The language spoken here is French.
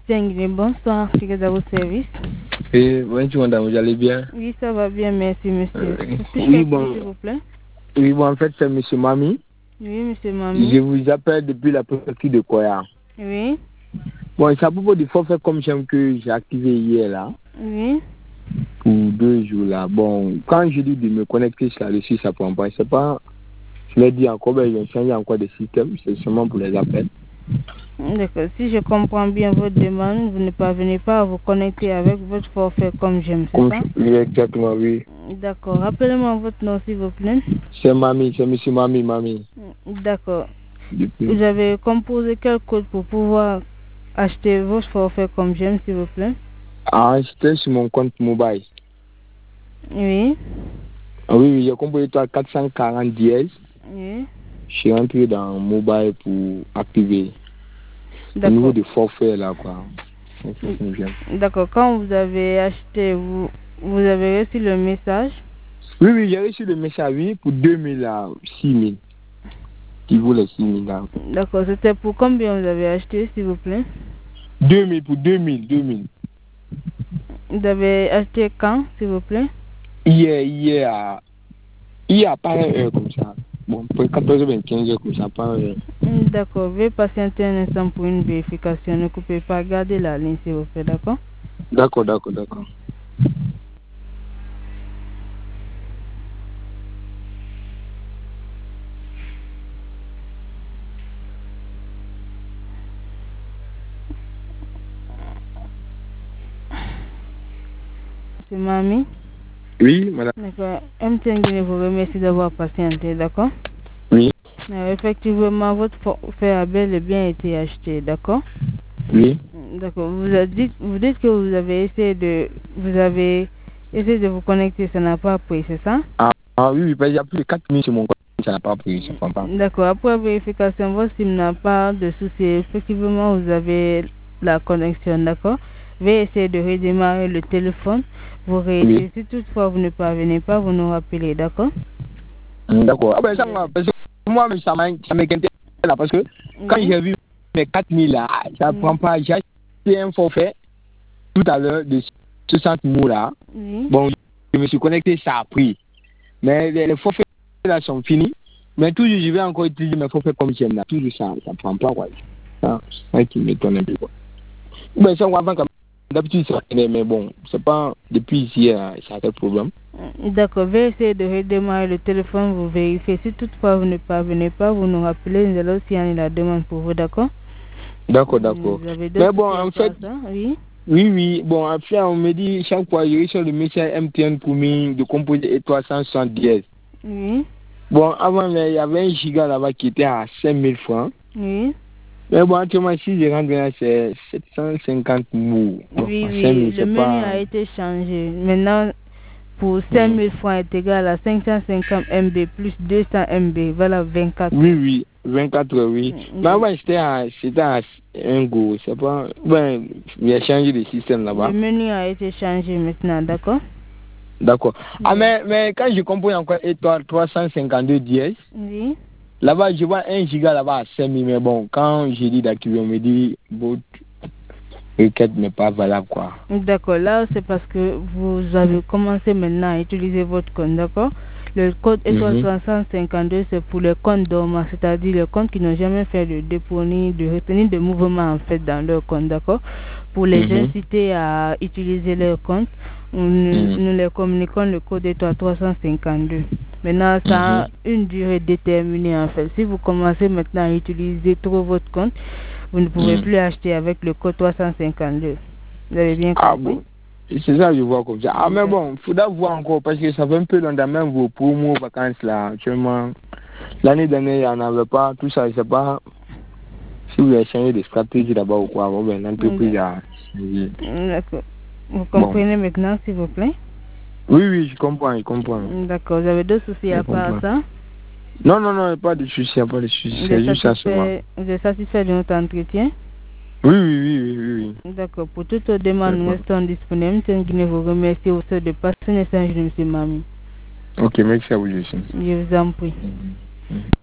Guinée, bonsoir, je suis à votre service. Oui, bonjour madame, vous allez bien? Oui, ça va bien, merci monsieur. Oui, bon. S'il vous plaît. Oui, bon, en fait, c'est monsieur Mami. Oui, monsieur Mami. Je vous appelle depuis la préfecture de Koya. Oui. Bon, c'est à propos du forfait comme j'aime que j'ai activé hier là. Oui. Pour 2 jours là. Bon, quand je dis de me connecter sur là-dessus, ça prend pas. C'est pas. Je l'ai dit encore, ben, ils ont changé encore des systèmes. C'est seulement pour les appels. D'accord. Si je comprends bien votre demande, vous ne parvenez pas à vous connecter avec votre forfait comme j'aime, c'est ça? Oui, exactement, oui. D'accord. Rappelez-moi votre nom, s'il vous plaît. C'est Mami, c'est monsieur Mami. D'accord. Vous avez composé quel code pour pouvoir acheter votre forfait comme j'aime, s'il vous plaît? Ah, c'était sur mon compte mobile. Oui. Oui, j'ai composé 440 dièse. Oui. Je suis rentré dans mobile pour activer. Au niveau du forfait là, quoi. D'accord. Quand vous avez acheté, vous avez reçu le message? Oui, j'ai reçu le message, oui, pour 2000 à 6000. Qui vaut les 6000 là. D'accord. C'était pour combien vous avez acheté, s'il vous plaît? 2000, pour 2000. Vous avez acheté quand, s'il vous plaît? Hier à pareille heure comme ça. Bon, pour 14h, 15h comme ça, pareille heure. D'accord. Veuillez patienter un instant pour une vérification. Ne coupez pas. Gardez la ligne, s'il vous plaît, d'accord? D'accord. C'est Mami? Oui, madame. D'accord. MTN Guinée vous remercie d'avoir patienté, d'accord? Oui. Effectivement, votre forfait a bel et bien été acheté, d'accord? Oui. D'accord. Vous dites que vous avez essayé de vous connecter, ça n'a pas pris, c'est ça? Oui, parce qu'il y a plus de 4000 sur mon compte, ça n'a pas pris, je comprends pas. D'accord. Après vérification, votre SIM n'a pas de souci. Effectivement, vous avez la connexion, d'accord? Veuillez essayer de redémarrer le téléphone. Vous réessayez. Si toutefois vous ne parvenez pas, vous nous rappelez, d'accord? D'accord. Ah ben ça, parce que moi, ça m'inquiète là, parce que quand j'ai vu mes 4000 là, ça ne prend pas. J'ai acheté un forfait tout à l'heure de 60 mots là. Bon, je me suis connecté, ça a pris. Mais les forfaits là sont finis. Mais toujours, je vais encore utiliser mes forfaits comme j'aime là. Toujours ça ne prend pas, quoi. Ça qui m'étonne un peu, quoi. Ben ça, avant, comme d'habitude, ça venait, mais bon, c'est pas depuis ici, ça a quel problème. D'accord, veuillez essayer de redémarrer le téléphone, vous vérifiez. Si toutefois vous ne parvenez pas, vous nous rappelez, nous allons signer la demande pour vous, d'accord? D'accord. Mais bon, en fait, oui, bon, en fait, on me dit chaque fois, j'ai reçu le message MTN pour moi de composer 370. Oui. Bon, avant, il y avait un giga là-bas qui était à 5000 francs. Oui. Mais bon, actuellement, si je rentre là, c'est 750 mots. Oui, le menu a été changé. Maintenant, pour 5000 francs est égal à 550 MB plus 200 MB, voilà 24. Oui, 24 heures, oui. Mais avant, c'était à 1 go. C'est pas. Ben, il a changé de système là-bas. Le menu a été changé maintenant, d'accord? D'accord. Ah, mais quand je compose encore 352 dièse, oui. Là-bas, je vois 1 giga là-bas à 5000, mais bon, quand j'ai dit d'activer, on me dit votre requête n'est pas valable, quoi. D'accord, là, c'est parce que vous avez commencé maintenant à utiliser votre compte, d'accord? Le code étoile 352, c'est pour les comptes dormants, c'est-à-dire les comptes qui n'ont jamais fait de dépôt ni de retenue de mouvement, en fait, dans leur compte, d'accord? Pour les inciter à utiliser leur compte, nous les communiquons le code étoile 352. Maintenant, ça a une durée déterminée, en fait. Si vous commencez maintenant à utiliser trop votre compte, vous ne pouvez plus acheter avec le code 352. Vous avez bien compris? Bon. C'est ça, je vois comme ça. Mais bon, il faudra voir encore parce que ça fait un peu longtemps, même vos promos, vacances là, actuellement. L'année dernière, il n'y en avait pas, tout ça, je sais pas si vous avez changé de stratégie là-bas ou quoi. Bon, ben, l'entreprise a changé. D'accord. Vous comprenez maintenant, s'il vous plaît? Oui, je comprends. D'accord, vous avez d'autres soucis à part ça? Non, pas de soucis, c'est juste ça seulement. Vous êtes satisfait de notre entretien? Oui. D'accord, pour toute demande, nous restons disponibles. Je vous remercie au sein de passer un message de M. Mami. Ok, merci à vous aussi. Je vous en prie.